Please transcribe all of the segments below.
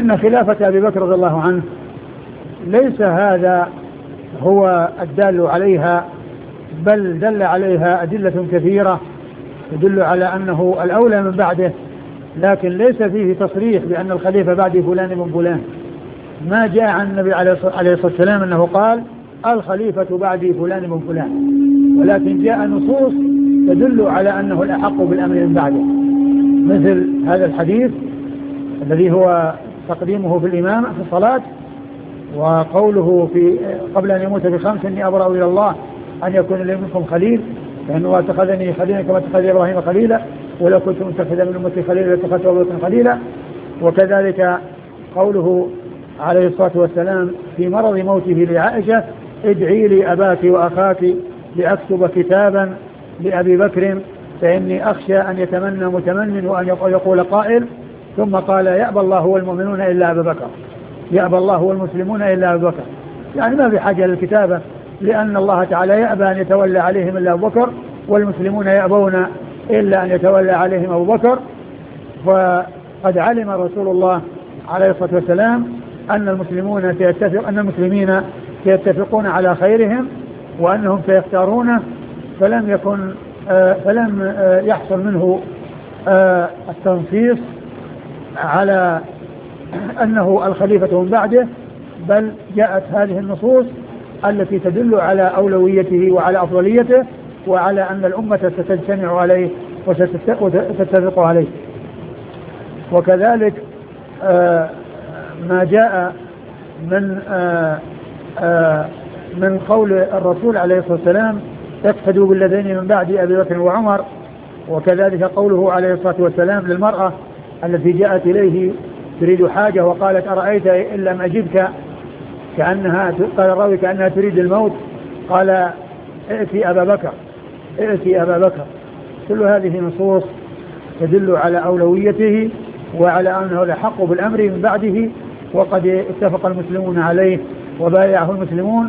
فإن خلافة أبي بكر رضي الله عنه ليس هذا هو الدال عليها، بل دل عليها أدلة كثيرة تدل على أنه الأولى من بعده، لكن ليس فيه تصريح بأن الخليفة بعد فلان من فلان. ما جاء عن النبي عليه الصلاة والسلام أنه قال الخليفة بعد فلان من فلان، ولكن جاء نصوص تدل على أنه الأحق بالأمر من بعده، مثل هذا الحديث الذي هو تقديمه في الإمام في الصلاة، وقوله في قبل أن يموت ب5 إني أبرأ إلى الله أن يكون لي منكم خليل، فإنه اتخذني خليلا كما اتخذ إبراهيم خليلا، ولو كنت متخذا من أمتي خليلا لاتخذت أبو بكر خليلا. وكذلك قوله عليه الصلاة والسلام في مرض موته لعائشة ادعي لي أباك وأخاك لأكتب كتابا لأبي بكر فإني أخشى أن يتمنى متمن وأن يقول قائل ثم قال يأبى الله والمؤمنون إلا أبا بكر، يأبى الله والمسلمون إلا أبا بكر، يعني ما في حاجة للكتابة، لأن الله تعالى يأبى أن يتولى عليهم إلا أبو بكر، والمسلمون يأبون إلا أن يتولى عليهم أبو بكر. فقد علم رسول الله عليه الصلاة والسلام أن المسلمين سيتفقون على خيرهم وأنهم سيختارونه، فلم يحصل منه التنصيص على أنه الخليفة من بعده، بل جاءت هذه النصوص التي تدل على أولويته وعلى أفضليته وعلى أن الأمة ستجتمع عليه وستتفق عليه. وكذلك ما جاء من قول الرسول عليه الصلاة والسلام اقتدوا بالذين من بعد أبي بكر وعمر، وكذلك قوله عليه الصلاة والسلام للمرأة التي جاءت إليه تريد حاجة وقالت أرأيت إن لم أجدك، قال الراوي كأنها تريد الموت، قال ائتي أبا بكر. كل هذه نصوص تدل على أولويته وعلى أنه الأحق بالأمر من بعده، وقد اتفق المسلمون عليه وبايعه المسلمون،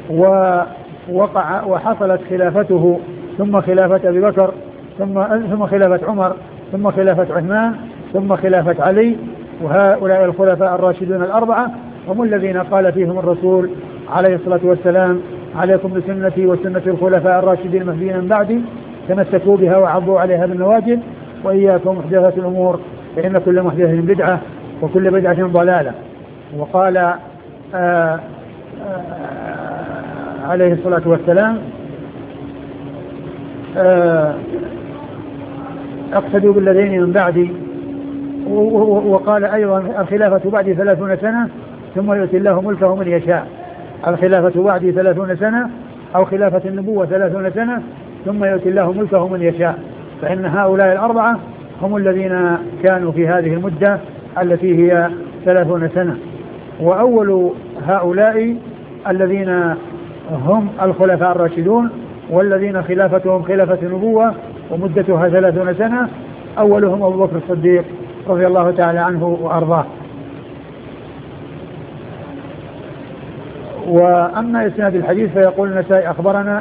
وحصلت خلافته ثم خلافة أبي بكر ثم خلافة عمر ثم خلافة عثمان ثم خلافة علي، وهؤلاء الخلفاء الراشدون الأربعة هم الذين قال فيهم الرسول عليه الصلاة والسلام عليكم بسنتي وسنة الخلفاء الراشدين المهديين من بعدي تمسكوا بها وعضوا عليها بالنواجذ وإياكم محدثات الأمور فإن كل محدثة بدعة وكل بدعة ضلالة. وقال عليه الصلاة والسلام اقتدوا بالذين من بعدي، وقال أيضا الخلافة بعدي 30 سنة ثم يؤتي الله ملكه من يشاء. الخلافة بعدي 30 سنة أو خلافة النبوة 30 سنة ثم يؤتي الله ملكه من يشاء، فإن هؤلاء الأربعة هم الذين كانوا في هذه المدة التي هي 30 سنة. وأول هؤلاء الذين هم الخلفاء الراشدون والذين خلافتهم خلافة النبوة ومدتها 30 سنة، أولهم أبو بكر الصديق رضي الله تعالى عنه وأرضاه. وأما إسناد الحديث فيقول النسائي أخبرنا